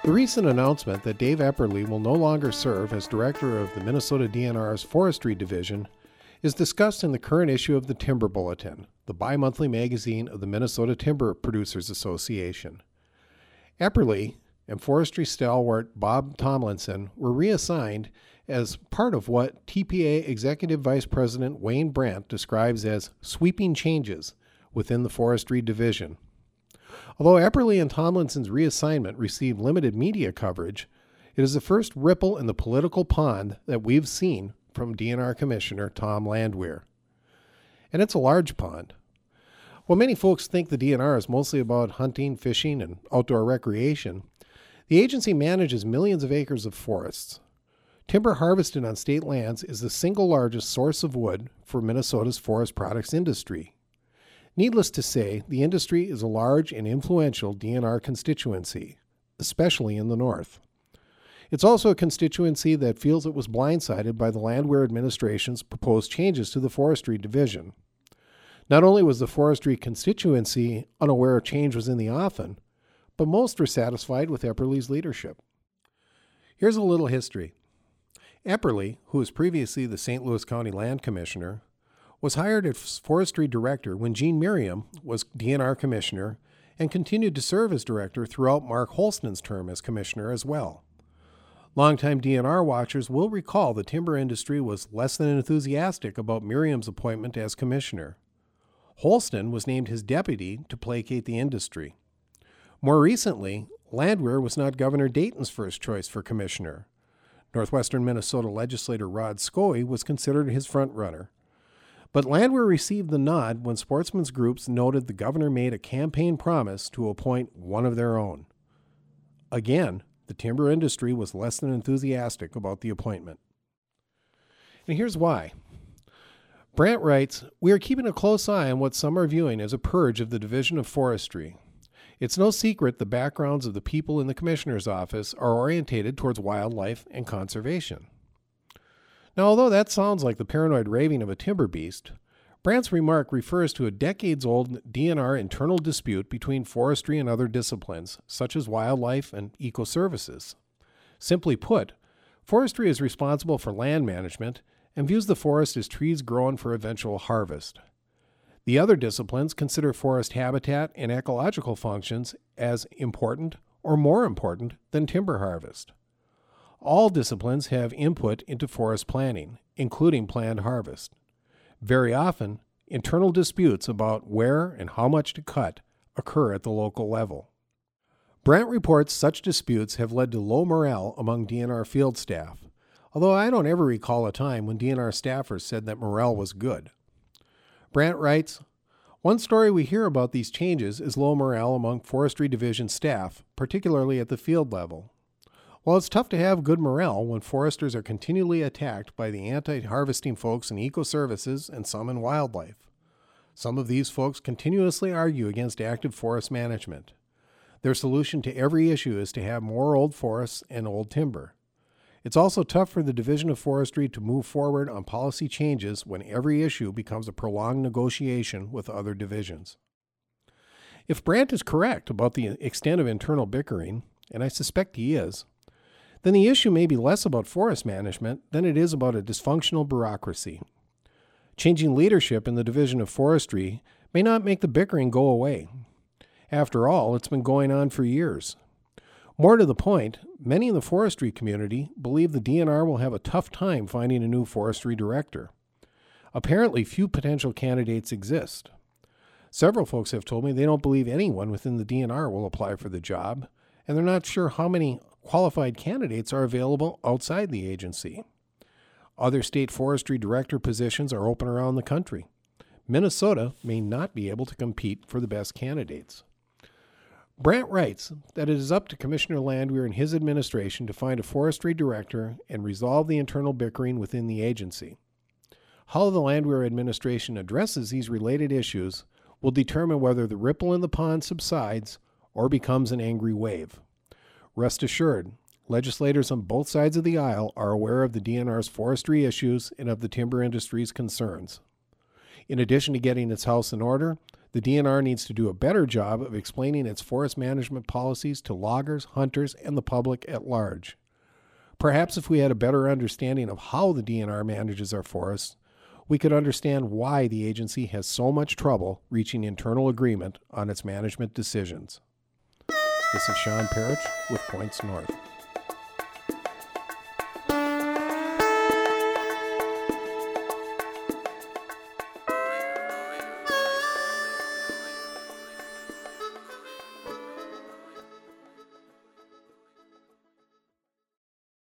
The recent announcement that Dave Epperle will no longer serve as director of the Minnesota DNR's Forestry Division is discussed in the current issue of the Timber Bulletin, the bi-monthly magazine of the Minnesota Timber Producers Association. Epperle and forestry stalwart Bob Tomlinson were reassigned as part of what TPA Executive Vice President Wayne Brandt describes as sweeping changes within the Forestry Division. Although Epperle and Tomlinson's reassignment received limited media coverage, it is the first ripple in the political pond that we've seen from DNR Commissioner Tom Landwehr. And it's a large pond. While many folks think the DNR is mostly about hunting, fishing, and outdoor recreation, the agency manages millions of acres of forests. Timber harvested on state lands is the single largest source of wood for Minnesota's forest products industry. Needless to say, the industry is a large and influential DNR constituency, especially in the north. It's also a constituency that feels it was blindsided by the Landwehr administration's proposed changes to the Forestry Division. Not only was the forestry constituency unaware change was in the offing, but most were satisfied with Epperle's leadership. Here's a little history. Epperle, who was previously the St. Louis County Land Commissioner, was hired as forestry director when Gene Merriam was DNR commissioner and continued to serve as director throughout Mark Holston's term as commissioner as well. Longtime DNR watchers will recall the timber industry was less than enthusiastic about Merriam's appointment as commissioner. Holston was named his deputy to placate the industry. More recently, Landwehr was not Governor Dayton's first choice for commissioner. Northwestern Minnesota legislator Rod Scoey was considered his frontrunner. But Landwehr received the nod when sportsmen's groups noted the governor made a campaign promise to appoint one of their own. Again, the timber industry was less than enthusiastic about the appointment. And here's why. Brandt writes, "We are keeping a close eye on what some are viewing as a purge of the Division of Forestry. It's no secret the backgrounds of the people in the commissioner's office are orientated towards wildlife and conservation." Now, although that sounds like the paranoid raving of a timber beast, Brandt's remark refers to a decades-old DNR internal dispute between forestry and other disciplines, such as wildlife and ecoservices. Simply put, forestry is responsible for land management and views the forest as trees grown for eventual harvest. The other disciplines consider forest habitat and ecological functions as important or more important than timber harvest. All disciplines have input into forest planning, including planned harvest. Very often, internal disputes about where and how much to cut occur at the local level. Brandt reports such disputes have led to low morale among DNR field staff, although I don't ever recall a time when DNR staffers said that morale was good. Brandt writes, "One story we hear about these changes is low morale among Forestry Division staff, particularly at the field level. While it's tough to have good morale when foresters are continually attacked by the anti-harvesting folks in ecoservices and some in wildlife. Some of these folks continuously argue against active forest management. Their solution to every issue is to have more old forests and old timber. It's also tough for the Division of Forestry to move forward on policy changes when every issue becomes a prolonged negotiation with other divisions." If Brandt is correct about the extent of internal bickering, and I suspect he is, then the issue may be less about forest management than it is about a dysfunctional bureaucracy. Changing leadership in the Division of Forestry may not make the bickering go away. After all, it's been going on for years. More to the point, many in the forestry community believe the DNR will have a tough time finding a new forestry director. Apparently, few potential candidates exist. Several folks have told me they don't believe anyone within the DNR will apply for the job, and they're not sure how many qualified candidates are available outside the agency. Other state forestry director positions are open around the country. Minnesota may not be able to compete for the best candidates. Brandt writes that it is up to Commissioner Landwehr and his administration to find a forestry director and resolve the internal bickering within the agency. How the Landwehr administration addresses these related issues will determine whether the ripple in the pond subsides or becomes an angry wave. Rest assured, legislators on both sides of the aisle are aware of the DNR's forestry issues and of the timber industry's concerns. In addition to getting its house in order, The DNR needs to do a better job of explaining its forest management policies to loggers, hunters, and the public at large. Perhaps if we had a better understanding of how the DNR manages our forests, we could understand why the agency has so much trouble reaching internal agreement on its management decisions. This is Sean Parrish with Points North.